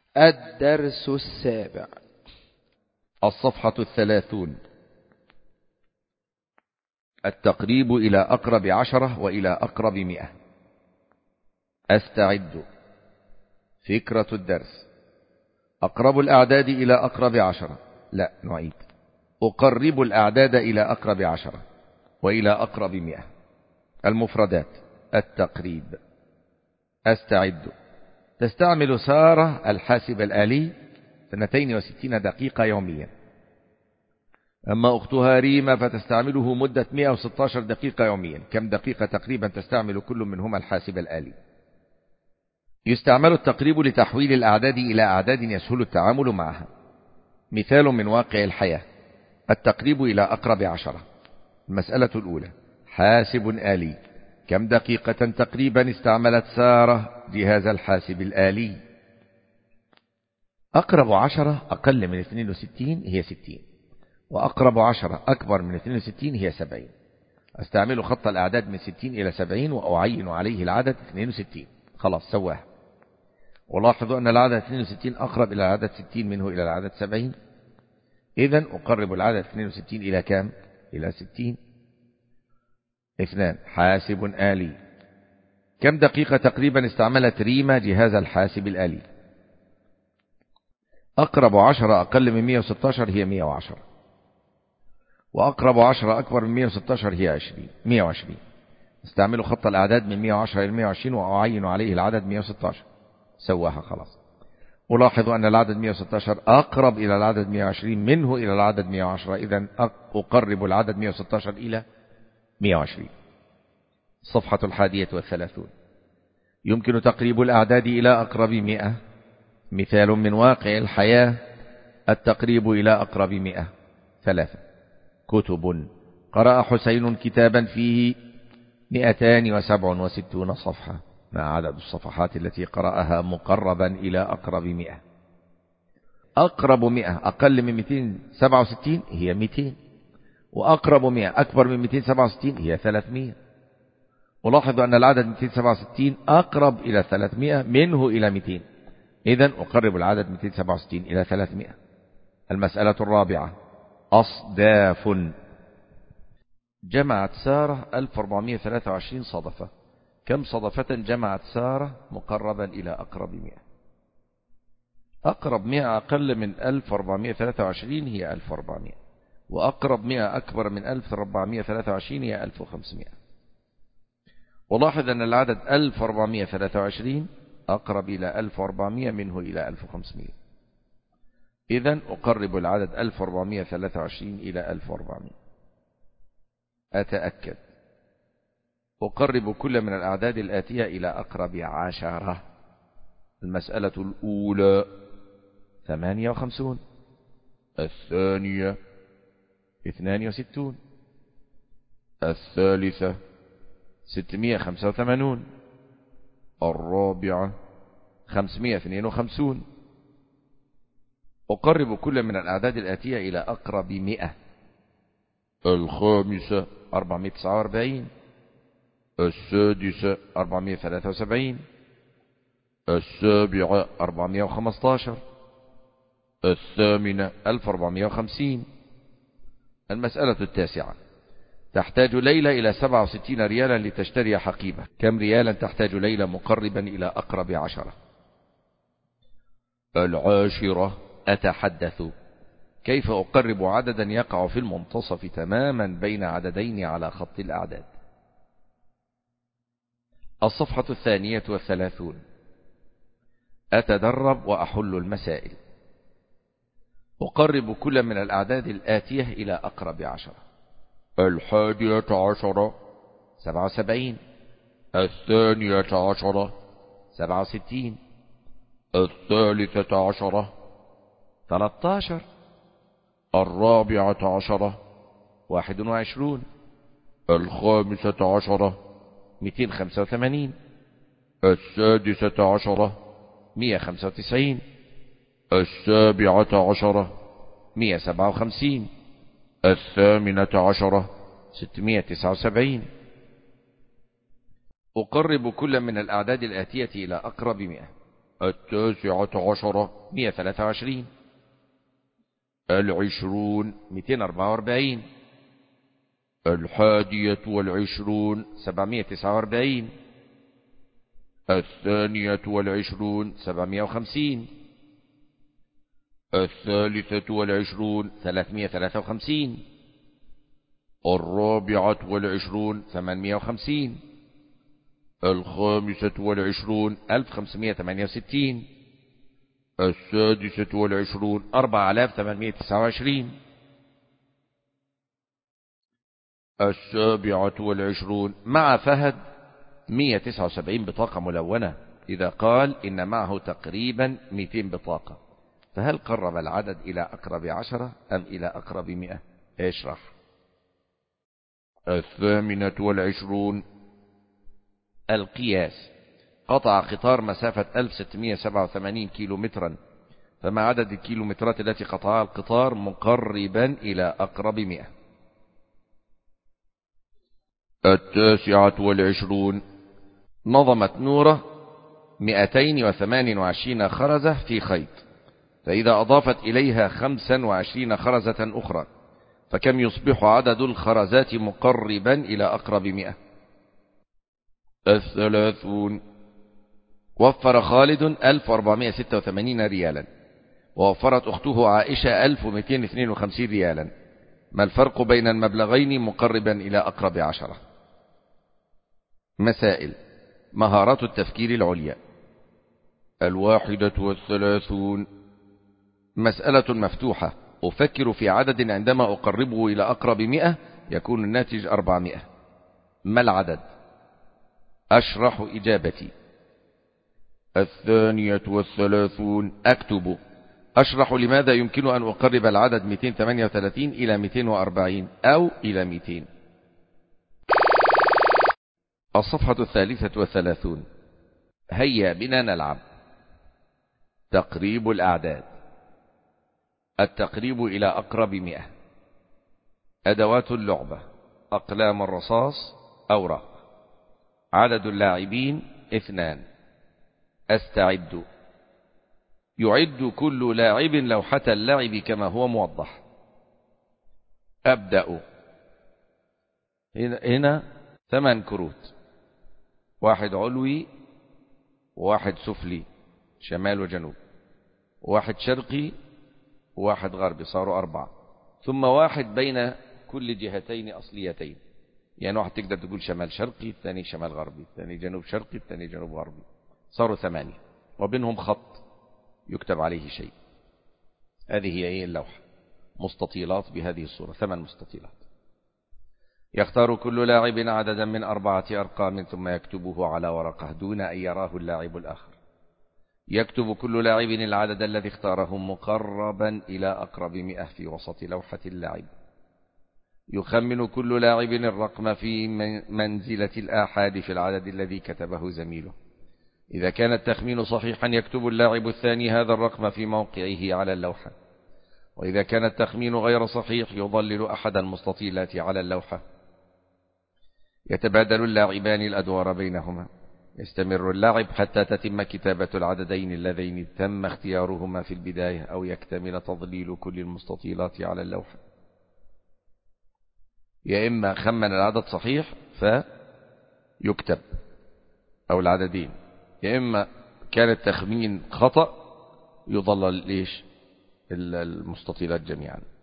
الدرس السابع. الصفحة 30. التقريب إلى أقرب 10 وإلى أقرب 100. أستعد. فكرة الدرس: أقرب الأعداد إلى أقرب 10. لا، نعيد. أقرب الأعداد إلى أقرب 10 وإلى أقرب 100. المفردات: التقريب. أستعد. تستعمل سارة الحاسب الآلي 62 دقيقة يوميا. أما أختها ريما فتستعمله مدة 116 دقيقة يوميا. كم دقيقة تقريبا تستعمل كل منهما الحاسب الآلي؟ يستعمل التقريب لتحويل الأعداد إلى أعداد يسهل التعامل معها. مثال من واقع الحياة: التقريب إلى أقرب 10. المسألة الأولى: حاسب آلي. كم دقيقة تقريبا استعملت سارة جهاز الحاسب الآلي؟ أقرب 10 أقل من 62 هي 60، وأقرب 10 أكبر من 62 هي 70. أستعمل خط الأعداد من 60 إلى 70 وأعين عليه العدد 62. خلاص سواها. ولاحظوا أن العدد 62 أقرب إلى العدد 60 منه إلى العدد 70. إذن أقرب العدد 62 إلى كام؟ إلى 60. 2. حاسب آلي. كم دقيقة تقريبا استعملت ريما جهاز الحاسب الآلي؟ أقرب 10 أقل من 116 هي 110، وأقرب 10 أكبر من 116 هي 120. استعمل خط الأعداد من 110 إلى 120 وأعين عليه العدد 116. سواها خلاص. ألاحظ أن العدد 116 أقرب إلى العدد 120 منه إلى العدد 110. إذن أقرب العدد 116 إلى 120. الصفحة 31. يمكن تقريب الأعداد إلى أقرب 100. مثال من واقع الحياة: التقريب إلى أقرب 100. 3. كتب. قرأ حسين كتابا فيه 267 صفحة. ما عدد الصفحات التي قرأها مقربا إلى أقرب 100؟ أقرب 100 أقل من 267 هي 200، وأقرب 100 أكبر من 267 هي 300. ألاحظ أن العدد 267 أقرب إلى 300 منه إلى 200. إذن أقرب العدد 267 إلى 300. المسألة الرابعة: أصداف. جمعت سارة 1423 صدفة. كم صدفة جمعت سارة مقربا إلى أقرب 100؟ أقرب 100 أقل من 1423 هي 1400، وأقرب 100 أكبر من 1423 هي 1500. ولاحظ أن العدد 1423 أقرب إلى 1400 منه إلى 1500. إذن أقرب العدد 1423 إلى 1400. أتأكد. أقرب كل من الأعداد الآتية إلى أقرب 10. المسألة الأولى: 58. الثانية: 62. الثالثة: 685. الرابعة: 552. أقرب كل من الأعداد الآتية إلى أقرب 100. الخامسة: 449. السادسة: 473. السابعة: 415. الثامنة: 1450. المسألة التاسعة: تحتاج ليلى إلى 67 ريالا لتشتري حقيبة. كم ريالا تحتاج ليلى مقربا إلى أقرب 10؟ العاشرة: أتحدث. كيف أقرب عددا يقع في المنتصف تماما بين عددين على خط الأعداد؟ الصفحة 32. أتدرب وأحل المسائل. أقرب كل من الأعداد الآتية إلى أقرب 10. 11 77. 12 67. 13 13. 14 21. 15 285. 16 195. 17 157. 18 679. أقرب كل من الأعداد الآتية إلى أقرب 100. 19 123. 20 244. 21 749. 22 750. 23 353. 24 850. 25 1568. 26 4829. 27 مع فهد 179 بطاقة ملونة، إذا قال إن معه تقريبا 200 بطاقة، فهل قرب العدد إلى أقرب 10 أم إلى أقرب 100؟ اشرح. 28 القياس. قطع قطار مسافة 1687 كيلومترا، فما عدد الكيلومترات التي قطعها القطار مقربا إلى أقرب 100؟ 29 نظمت نورة 228 خرزة في خيط، فإذا أضافت إليها 25 خرزة أخرى فكم يصبح عدد الخرزات مقربا إلى أقرب 100؟ 30 وفر خالد 1486 ريالا، ووفرت أخته عائشة 1252 ريالا، ما الفرق بين المبلغين مقربا إلى أقرب 10؟ مسائل. مهارات التفكير العليا. 31 مسألة مفتوحة، أفكر في عدد عندما أقربه إلى أقرب 100 يكون الناتج 400. ما العدد؟ أشرح إجابتي. 32 أكتب. أشرح لماذا يمكن أن أقرب العدد 238 إلى 240 أو إلى 200. الصفحة 33. هيا بنا نلعب. تقريب الأعداد. التقريب إلى أقرب 100. أدوات اللعبة: أقلام الرصاص، أوراق. عدد اللاعبين 2. أستعد. يعد كل لاعب لوحة اللعب كما هو موضح. أبدأ. هنا 8 كروت، 1 علوي و1 سفلي شمال وجنوب، 1 شرقي و1 غربي، صاروا 4، ثم 1 بين كل جهتين أصليتين، يعني واحد تقدر تقول شمال شرقي، الثاني شمال غربي، الثاني جنوب شرقي، الثاني جنوب غربي، صاروا 8 وبينهم خط يكتب عليه شيء. هذه هي اللوحة، مستطيلات بهذه الصورة، 8 مستطيلات. يختار كل لاعب عددا من 4 أرقام ثم يكتبه على ورقة دون أن يراه اللاعب الآخر. يكتب كل لاعب العدد الذي اختاره مقربا إلى أقرب 100 في وسط لوحة اللاعب. يخمن كل لاعب الرقم في منزلة الآحاد في العدد الذي كتبه زميله. إذا كان التخمين صحيحا يكتب اللاعب الثاني هذا الرقم في موقعه على اللوحة، وإذا كان التخمين غير صحيح يضلل أحد المستطيلات على اللوحة. يتبادل اللاعبان الأدوار بينهما. يستمر اللاعب حتى تتم كتابة العددين اللذين تم اختيارهما في البداية، أو يكتمل تضليل كل المستطيلات على اللوحة. يا إما خمن العدد صحيح فيكتب أو العددين، يا إما كان التخمين خطأ يضلل المستطيلات جميعا.